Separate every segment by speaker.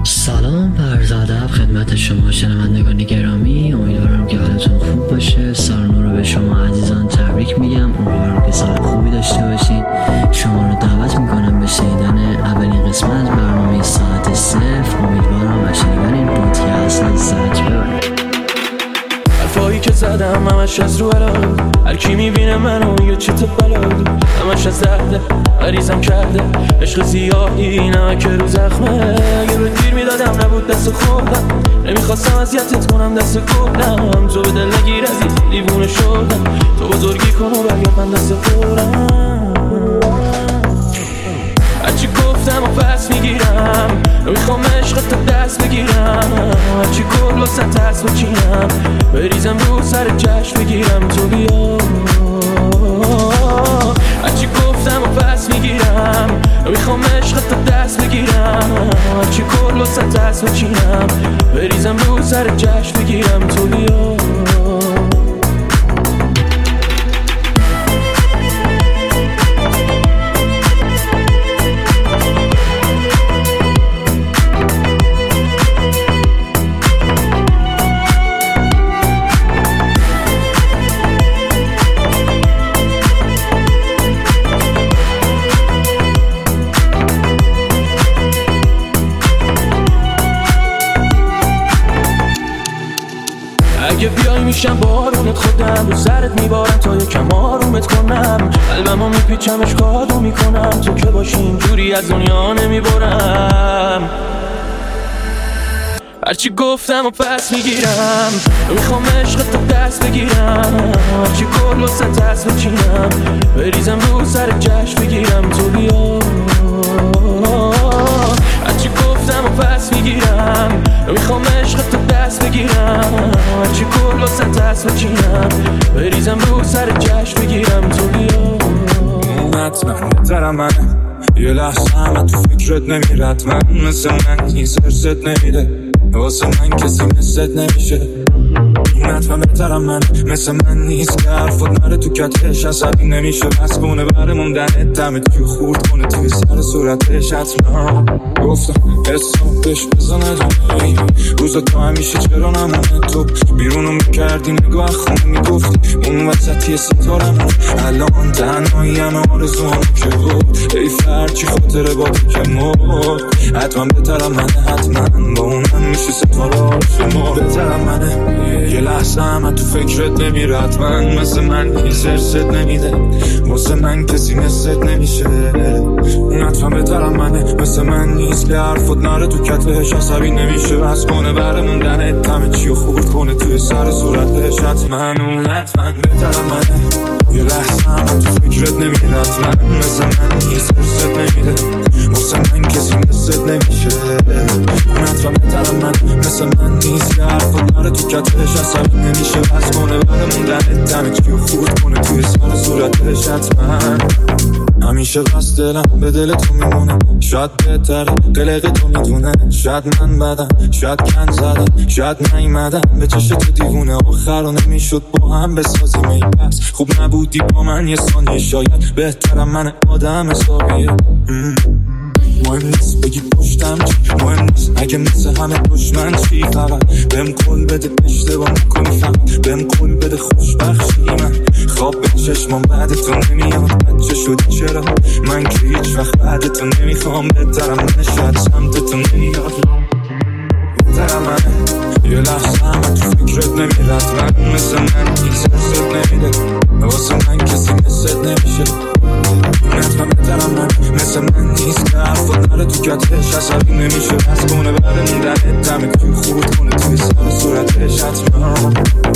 Speaker 1: سلام عرض ادب خدمت شما شنوندگان گرامی، امیدوارم که حالتون خوب باشه. سال نو رو به شما عزیزان تبریک میگم، امیدوارم که سال خوبی داشته باشید. شما رو دعوت میکنم به شنیدن اولین قسمت از برنامه ساعت 0. امیدوارم از شنیدن این پادکست لذت ببرید.
Speaker 2: حرفایی که زدم همش از رو علاقه، هر کی میبینه منو یه چت بلاد، همش از درده غریزم کرده عشق زیادی نمک رو زخمه. یه رو دیر میدادم نبود دست خودم، نمیخواستم اذیتت کنم دست گفتم تو به دل نگیر عزیز دیوونه شدم، تو بزرگی کن و برگرد من دست خودم. هرچی گفتم و پس میگیرم، نمیخوام عشقت تا دست بگیرم، هرچی کل و ست هست بچینم بریزم رو سر جشن بگیرم تو بیا. هرچی گفتم و پس میگیرم، نمیخوام عشقت تا دست بگیرم، هرچی کل و ست هست بچینم بریزم رو سر جشن بگیرم تو بیا. اگه بیای میشم بارونت، خودم رو سرت میبارم تا یکم آرومت کنم، قلبمو میپیچمش کادو میکنم، تو که باشی اینجوری از دنیا نمیبرم. هرچی گفتم و پس میگیرم، میخوام عشقت تا دست بگیرم، هرچی کل و ست هست بچینم بریزم رو سر جشن بگیرم تو بیا. هرچی گفتم و پس میگیرم، میخوام عشقت تا دست بگیرم، هرچی کل و ست هست بچینم بریزم رو سر جشن بگیرم تو بیا.
Speaker 3: حتما بهترم من یه لحظه همه تو فکرت نمیرد، من مثل من نیز ارزت نمیده، واسه من کسی مثلت نمیشه. حتما بهترم من مثل من نیست که حرفت نره تو کتش عصبی نمیشه، بس کنه بره موندنت دمت که خورد کنه توی سر صورتش. حتما گفتم حسابش بزنه جمعی روزا تو همیشه چرا نمونه، تو بیرونو میکردی نگاه خونه میگفتی اون وسطی ستارم، الان تنهایی همه آرزوام که بود ای فرچی خاطره با تو که مرد. حتما بهترم منه، حتما با اونم میشه ستاره شما. بهترم منه یه لحظه همه تو فکرت نمیره، حتما مثل من هیچ ارزت نمیده، واسه من کسی مثلت نمیشه. اون حتما بهترم منه مثل من نیست که حرفت نره تو کتفش عصبی نمیشه، بس کنه بره موندنت همه چیو خورد کنه توی سر صورتش. حتما اون حتما بهترم منه یه لحظه همه تو فکرت نمیره، حتما مثل من هیچ ارزت نمیده، واسه من کسی مثلت نمیشه. اون حتما بهترم من مثل من نیست که حرفت نره تو کتفش عصبی نمیشه، بس کنه بره موندنت همه چیو خورد کنه توی سر صورتش. حتما همیشه بس دلم به دل تو میمونه، شاید بهتره قلق تو میدونه، شاید من بدم شاید کن زدم شاید نیمدم به چشت تو دیوونه، آخر رو نمیشد با هم بسازیم ای بس خوب نبودی با من یه ثانیه، شاید بهترم من آدم حسابیه. مهم نیست بگی پشتم چی، مهم نیست اگه مثل همه دشمن چی، فقط بهم قول بده اشتباه نکنی، فقط بهم قول بده خوشبخشی. من خواب به چشمام بعدتون نمیاد، بچه شدی چرا من که هیچ وقت بعدتون نمیخوام. بهترم من شاید سمتتون نمیاد، بهترم من یه لحظه همه تو فکرت نمیرد، من مثل من هیچ ارزت نمیده، واسه من کسی مثلت نمیشه. حتما بهترم من مثل من نیست که حرفت نره تو کتفش عصبی نمیشه، بس کنه بره موندنت دمت که خورد کنه توی سر صورتش. حتما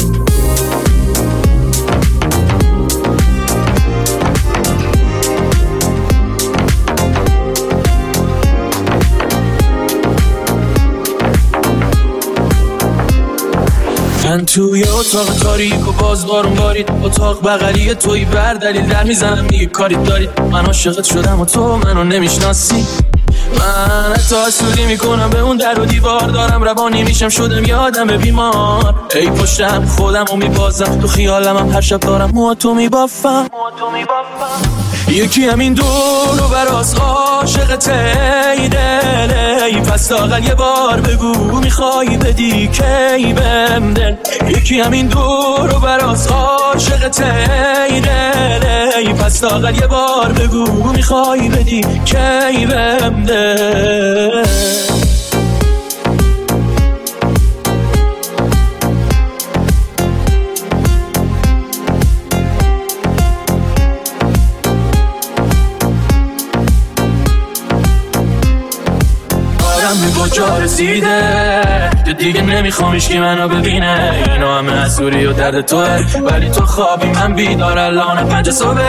Speaker 2: من توی اتاق تاریک و باز بارون بارید، اتاق بغلی توی بر دلیل در میزنم میگه کاری دارید، من عاشقت شدم و تو منو نمیشناسی، من حتی حسودی میکنم به اون در و دیوار، دارم روانی میشم شدم یادم بیمار، ای پشتم خودم رو میبازم تو خیالم هم هر شب دارم موهاتو میبافم. یکی همین دور و براز عاشقت ای دل ای پس لااقل یه بار بگو میخوای بدی کی بهم دل یکی همین دور و براز عاشقت ای دل ای پس لااقل یه بار بگو میخوای بدی کی بهم دل به کجا رسیده که دیگه نمیخوامیش که منو ببینه اینو همه حسوری و درد توه ولی تو خوابی من بیدار الان 5 صبح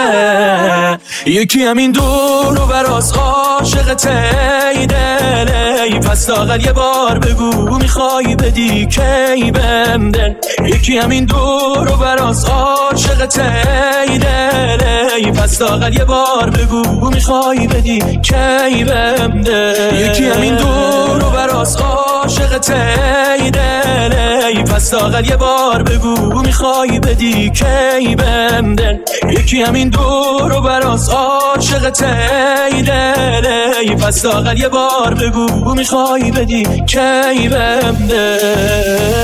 Speaker 2: یکی همین دور و براز عاشقت ای دل ای پس لااقل یه بار بگو میخوای بدی کی بهم دل یکی همین دور و براز عاشقت ای دل ای پس لااقل یه بار بگو میخوای بدی کی بهم دل یکی همین دور و براز عاشقت ای دل ای پس لااقل یه بار بگو میخوای بدی کی بهم دل یکی همین دور و براز عاشقت ای دل ای پس لااقل یه بار بگو میخوای بدی کی بهم دل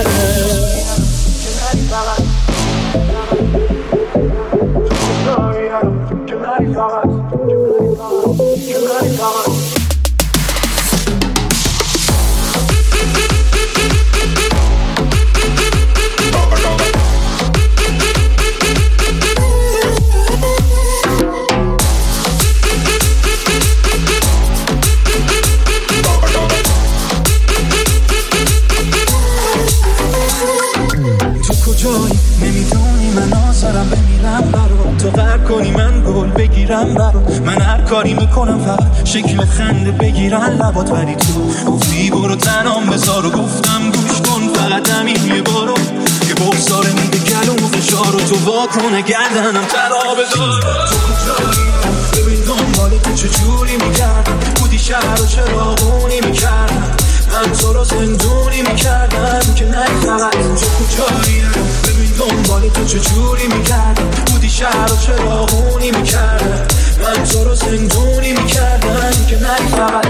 Speaker 4: نمیدونی من آزارم بمیرم برات تو قرد کنی من گل بگیرم برات من هر کاری میکنم فقط شکل خنده بگیرن لبات ولی تو گفتی برو تنام بذار و گفتم گوش کن فقط همین یه بارو یه بغزاره میده گلوم و فشار و تو واکنه گردنم ترا بذار تو کجایی ببین دنبال تو چجوری میکردم بودی شهر و چراغونی میکردم من تو رو زندونی میکردم که نه فقط تو کجایی ببین دنبال تو چجوری میکردم بودی شهر و چراغونی میکردم من تو رو زندونی میکردم که نه فقط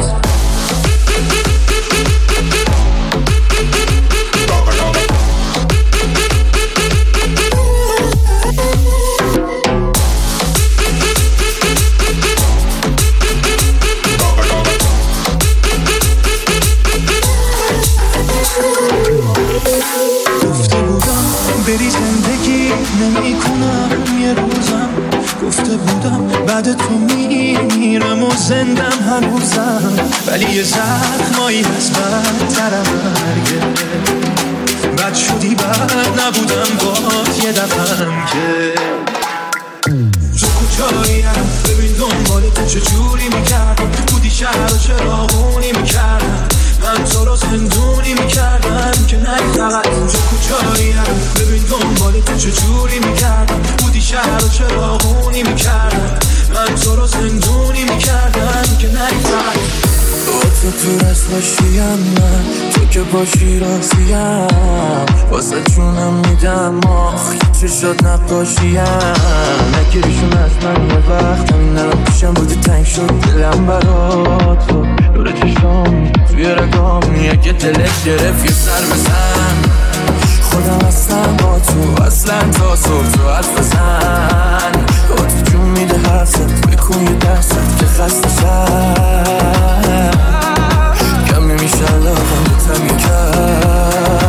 Speaker 4: بری زندگی نمی کنم یه روزم گفته بودم بعد تو میرم و زندم هنوزم ولی یه زخمایی هست بدترم مرگه بد شدی بد نبودم بات یه دفعم که تو کجایی ببین دنبال تو چجوری میکردم بودی شهر و چراغونی میکردم من تو رو زندونی میکردم که نه فقط تو کجایی ببین دنبال تو چجوری میکردم بودی شهر و چراغونی میکردم من تو رو زندونی میکردم که نه فقط
Speaker 2: تو تو رسمشیم من تو که باشی راسیم واسه جونم میدم آخ چه شد نقاشیم نگیریشون از من یه وقت همین نرم پیشم بودی تنگ شد دلم برا تو دور چشم توی رگام یه دلت گرفت یه سر بزن خودم هستم با تو اصلا تا صبح تو حرف بزن با تو جون میده حرفت بکن یه درست که خسته شد کم نمیشه لابم بتم یه کم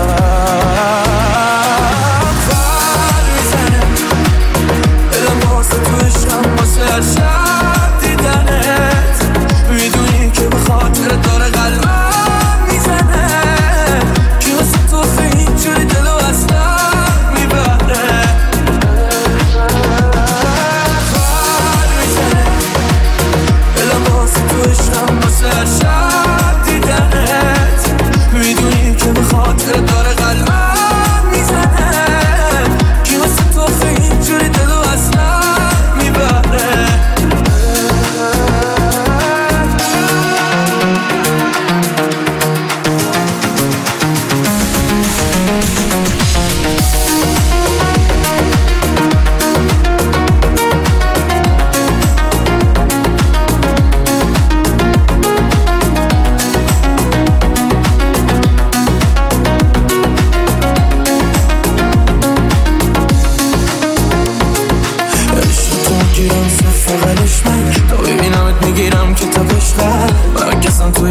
Speaker 2: فر میزنه دلم واسه تو عشقم واسه هر شب دیدنت میدونی که به خاطر داره قلبم میزنه که واسه تو فکر جوری دلو اصلا میبره فر میزنه دلم واسه تو عشقم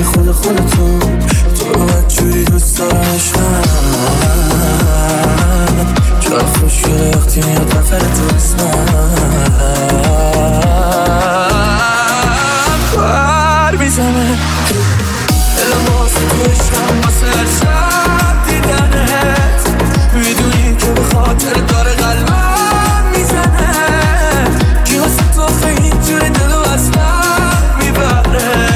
Speaker 2: خود خودتون تو رو بدجوری دوست دارمشم چقدر خوشگله وقتی میاد نفر تو اسمم بر میزنه دلم واسه تو عشقم واسه هر شب دیدنت میدونی که به خاطر داره قلبم میزنه که واسه تو خیلی اینجوری دلو اصلا میبره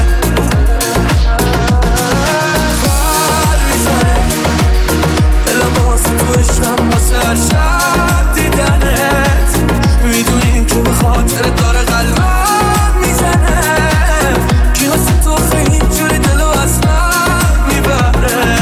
Speaker 2: بر میزنه دلم واسه تو عشقم واسه هر شب دیدنت میدونی که به خاطر داره قلبم میزنه که واسه تو خیلی اینجوری دلو اصلا میبره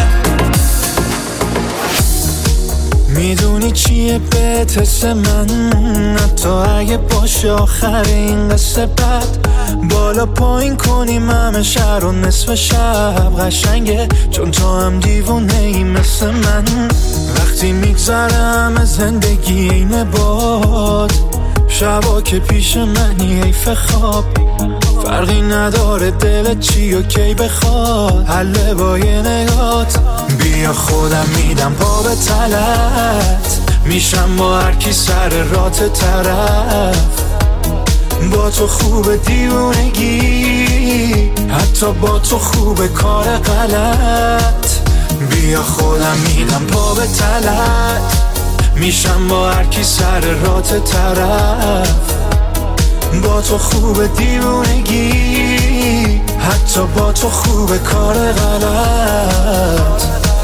Speaker 4: میدونی چیه بهتس من حتی اگه باشه آخر این قصه بد بالا پایین کنیم همه شهر و نصف شب قشنگه چون تو هم دیوونه ای مثل من وقتی میگذرم از زندگی اینه باد شبا که پیش منی حیف خواب فرقی نداره دلت چی و کی بخواد حله با یه نگات بیا خودم میدم پا به تلت میشم با هر کی سر رات طرف با تو خوب دیوونگی حتی با تو خوب کار غلط بیا خودم میدم پا به تلت میشم با هر کی سر رات طرف با تو خوب دیوونگی حتی با تو خوب کار غلط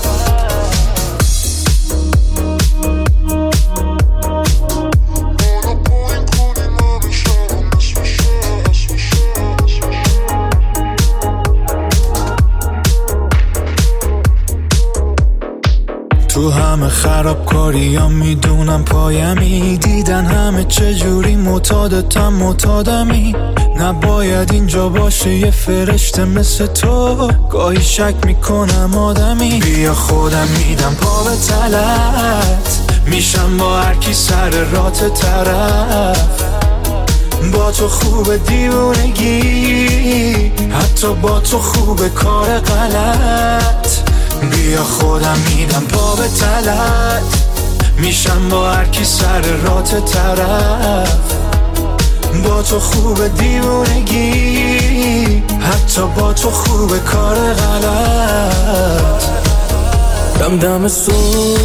Speaker 4: تو همه خرابکاری ها میدونم پایمی دیدن همه چجوری معتادتم معتادمی نباید اینجا باشه یه فرشته مثل تو گاهی شک میکنم آدمی بیا خودم میدم پا به تلت میشم با هر کی سر رات طرف با تو خوب دیوونگی حتی با تو خوب کار غلط بیا خودم میدم پا به تلت میشم با هر کی سر رات طرف با تو خوب دیوونگی حتی با تو خوب کار غلط
Speaker 2: دم دم صبح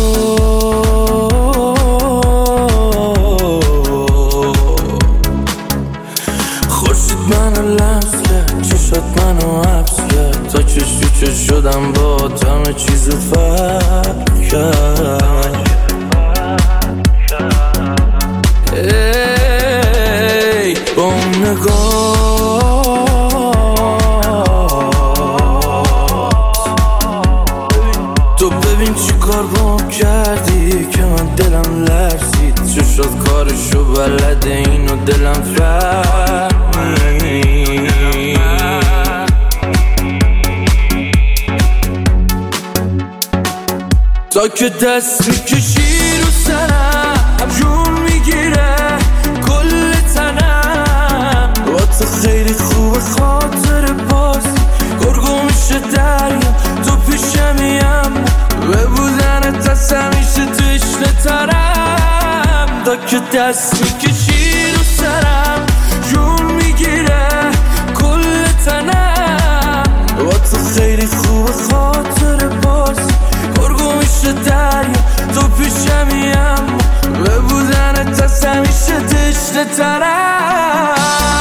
Speaker 2: خورشید منو لمس کرد چشات منو حبس کرد تا چشی چش شدم با همه چیزو فرق کرد ای با اون نگاه تو ببین چی کار بام کردی که من دلم لرزید چشات کارشو بلده اینو دلم فهمید تا که دست میکشی رو سرم جون میگیره کل تنم با تو خیلی خوب خاطر بازی گرگو میشه دریا تو پیشمیم به بودنت از همیشه تو عشق ترم تا که دست میکشی رو سرم جون میگیره کل تنم با تو خیلی خوب خاطر بازی گرگو میشه دریا تو پیشمیم به بودنت از همیشه تشنه ترم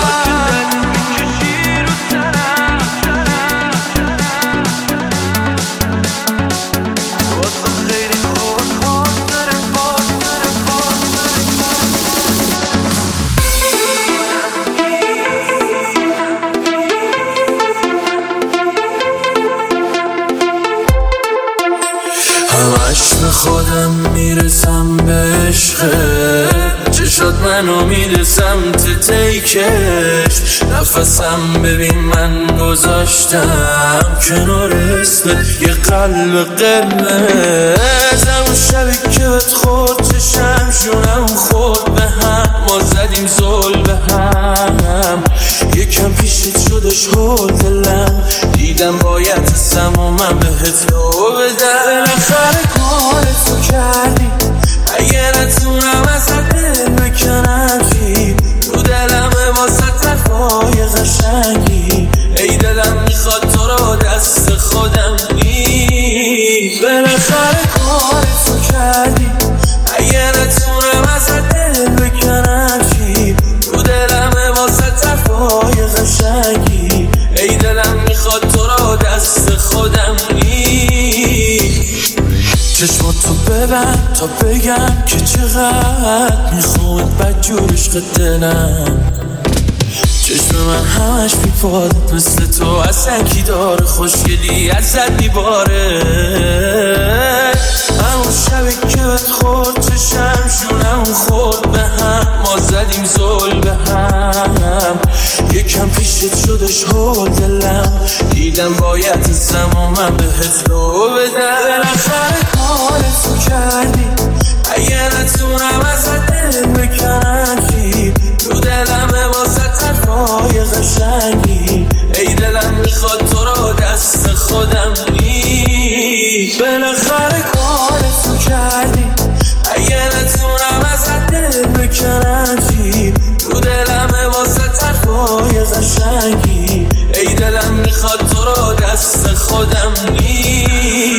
Speaker 2: همش به خودم میرسم به عشقت چشات منو میده سمت تیکش نفسم ببین من گذاشتم کنار اسمت یه قلب قرمز همون شبی که بهت خورد چشم شونم خورد به هم ما زدیم زل به هم یه یکم پیشت شدش هول دلم، دیدم باید هستم و من بهت لو بدم. بالاخره کارتو کردی، اگه نتونم ازت دل بکنم چی؟ تو دلمه واسه طرفای قشنگی، ای دلم میخواد تو رو دست خودم بی. بالاخره کارتو کردی، اگه نتونم ازت دل بکنم چی؟ تو دلمه واسه طرفای قشنگی، ای دلم میخواد تو رو دست خودم بی. چشماتو ببند تا بگم که چقدر میخواد بدجورش دلم. چشم من همش بیپاده مثل تو، اصلا کی داره خوشگلی ازت میباره. همون شبی که بهت خورد چشم شونم خورد به هم، ما زدیم زل به هم. یکم پیشت شدش هول دلم، دیدم باید ازم و من بهت لو بدم. بالاخره کارتو کردی، اگه نتونم ازت دل بکنم چی؟ تو دلمه واسه طرفای قشنگی، ای دلم میخواد تو رو دست خودم بی. بالاخره کارتو کردی، اگه نتونم ازت دل بکنم چی؟ تو دلمه واسه طرفای قشنگی، ای دلم میخواد تو رو دست خودم بی.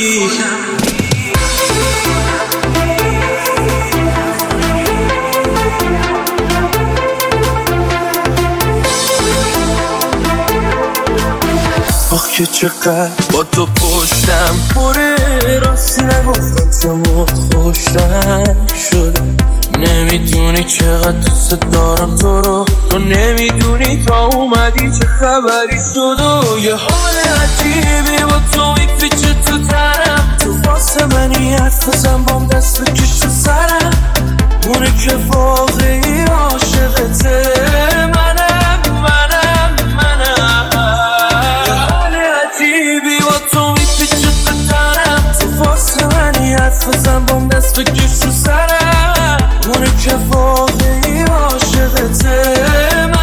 Speaker 2: آخ که چقدر با تو پشتم موره، راستی نگفتم چمات خوشتن شده. نمیدونی چقدر دوست دارم تو رو، تو نمیدونی تا اومدی چه خبری شد. و یه حال عجیبی با تو میپیچه تو تنم، تو واسه منی حرف بزن بام دست بکش تو سرم. اونه که واقعی عاشقته منم. یه حال عجیبی با تو میپیچه تو تنم، تو واسه منی حرف بزن بام دست بکش تو سرم. اونه که واقعی عاشقته منم.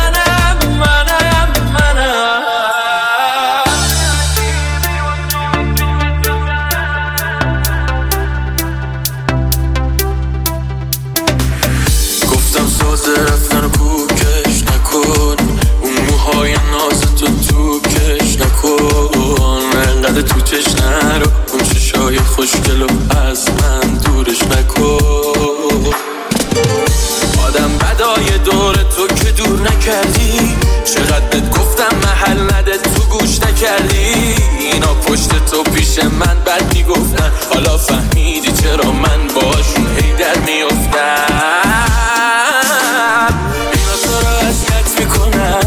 Speaker 2: گفتم ساز رفتن رو کوکش نکن، اون موهای ناز تو کش نکن. انقدر تو چش نرو، اون چشای خوشگل و از من دورش نکن. آدم بدای دور تو که دور نکردی، چقدر بهت گفتم محل نده تو گوش نکردی. اینا پشت تو پیش من بد میگفتن، حالا فهمیدی چرا من باشون هی در میافتم. اینا تو رو اذیت میکنن،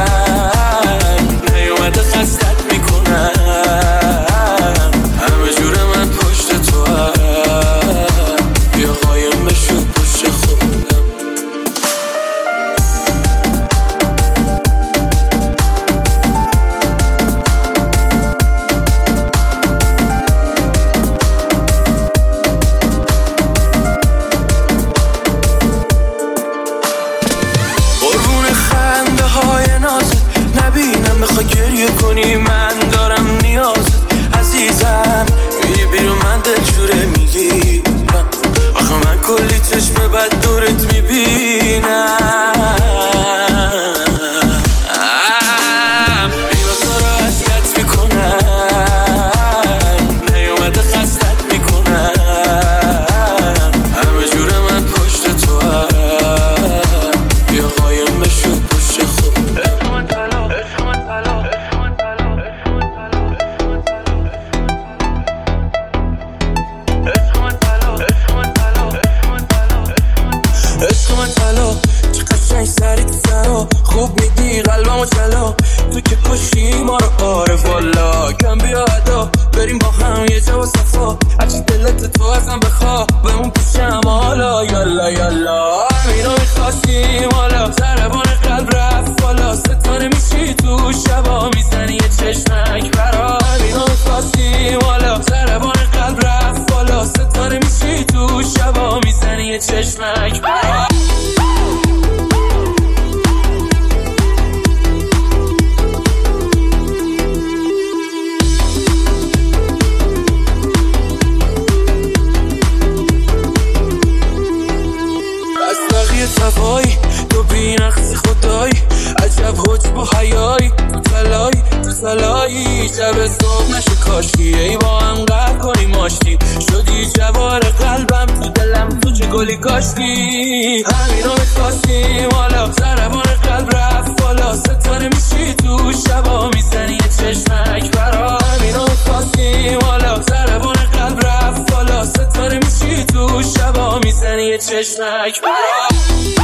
Speaker 2: نیومده خستت میکنن. همه جور من پشت تو هم، بیا قایم بشو پشت خودم. نبینم بخوای گریه کنی، من دارم نیازت عزیزم. میری بیرون من دلجوره میگیرم، آخه من کلی چشم بد دورت میبینم. اینا تو رو اذیت میکنن، نیومده خستت میکنن. همه جور من پشت تو هم، بیا قایم بشو پشت خود. عشق من طلا، چه قشنگ سری تو سرا، خوب میدی قلبمو جلا. تو که کشی ما رو آره والا، کم بیا ادا بریم با هم یه جا و صفا. هرچی دلت تو ازم بخوا بمون پیشم حالا. یالا یالا اینا میخواستیم حالا، ضربان قلب رفت بالا. ستاره میشی تو شبا، میزنی یه چشمک برا. اینا میخواستیم حالا، ضربان قلب رفت بالا. ستاره میشی تو شبا، میزنی یه چشمک برا. شب صبح نشه کاشکی ای با هم قهر کنیم آشتی شدی جوار قلبم تو دلم تو چه گلی کاشتی همین رو میخواستیم حالا ضربان قلب رفت بالا ستاره میشی تو شبا میزنی یه چشمک برا همین رو میخواستیم حالا ضربان قلب رفت بالا ستاره میشی تو شبا میزنی یه چشمک برا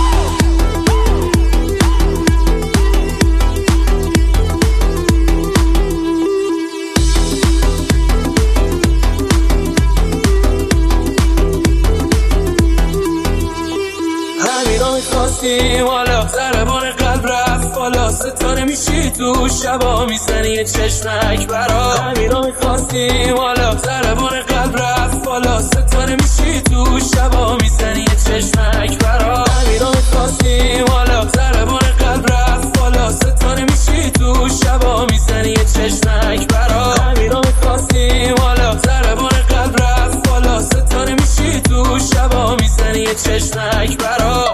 Speaker 2: میخواستیم حالا ضربان قلب رفت بالا ستاره میشی تو شبا میزنی یه چشمک برا همین رو میخواستیم حالا ضربان قلب رفت بالا ستاره میشی تو شبا میزنی یه چشمک برا همین رو میخواستیم حالا ضربان قلب رفت بالا ستاره میشی تو شبا میزنی یه چشمک برا همین رو میخواستیم حالا ضربان قلب رفت بالا ستاره میشی تو شبا میزنی یه چشمک برا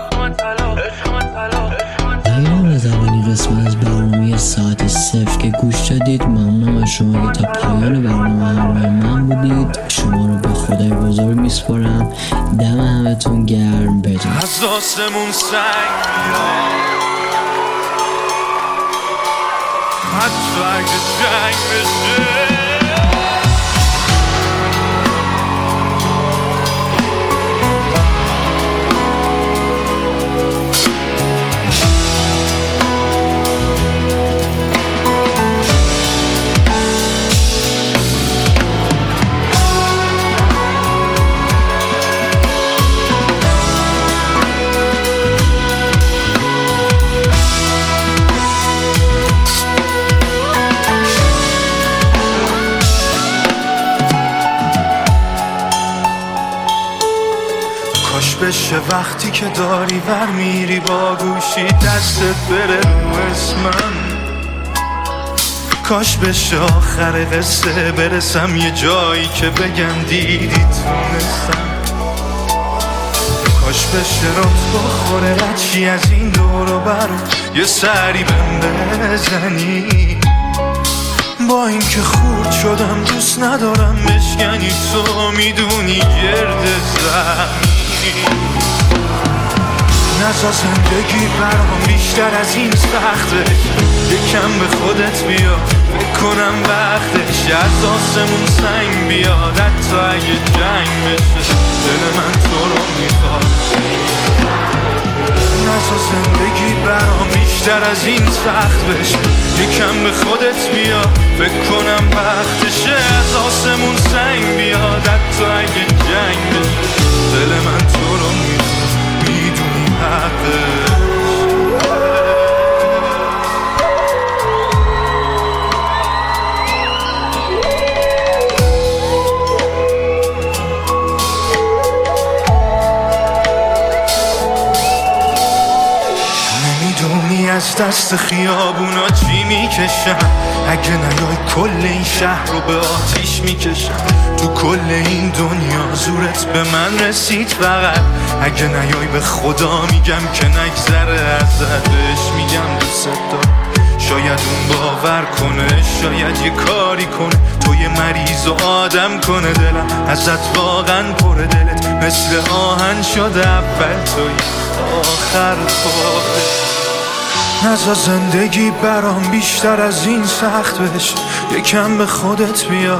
Speaker 1: پیام زبانی قسمت از برنامه ساعت 0 که گوش دادید. ممنونم از شما که تا پایان برنامه همراه من بودید. شما رو به خدای بزرگ میسپارم. دم همتون گرم. بدون
Speaker 4: از آسمون سنگ حتی اگه جنگ بشه بشه وقتی که داری ور میری با گوشی دستت بره رو اسمم کاش بشه آخر قصه برسم یه جایی که بگم دیدی تونستم کاش بشه رات بخوره رچی از این دور و بر یه سری بهم بزنی با این که خورد شدم دوست ندارم بشکنی تو میدونی گرد زمینی نزا زندگی برام بیشتر از این سخته یکم به خودت بیا بکنم وقتش از آسمون سنگ بیاد حتی اگه جنگ بشه دل من تو رو میخواد نزا زندگی برام بیشتر از این سخت بشه یکم به خودت بیا بکنم وقتشه از آسمون سنگ بیاد حتی اگه جنگ بشه دل من تو رو میخواد میدونی حقش نمیدونی از دست خیابونا چی میکشم اگه نیای کل این شهر رو به آتیش میکشم تو کل این دنیا زورت به من رسید فقط اگه نیای به خدا میگم که نگذره ازت بهش میگم دوست دارم شاید اون باور کنه شاید یه کاری کنه تو یه مریض و آدم کنه دلم ازت واقعا پر دلت مثل آهن شده اول توی آخر توی نزا زندگی برام بیشتر از این سخت بشه یکم به خودت بیا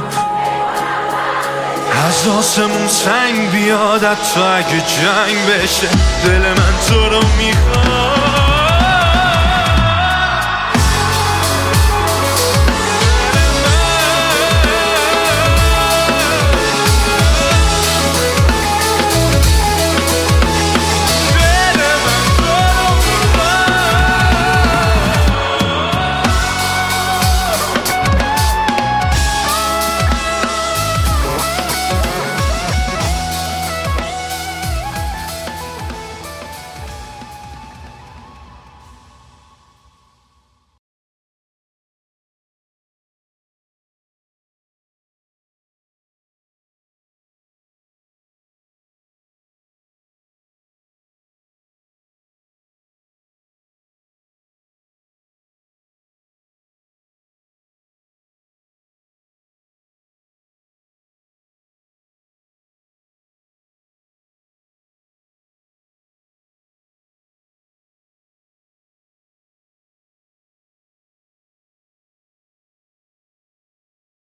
Speaker 4: از آسمون سنگ بیاد حتی اگه جنگ بشه دل من تو رو میخواد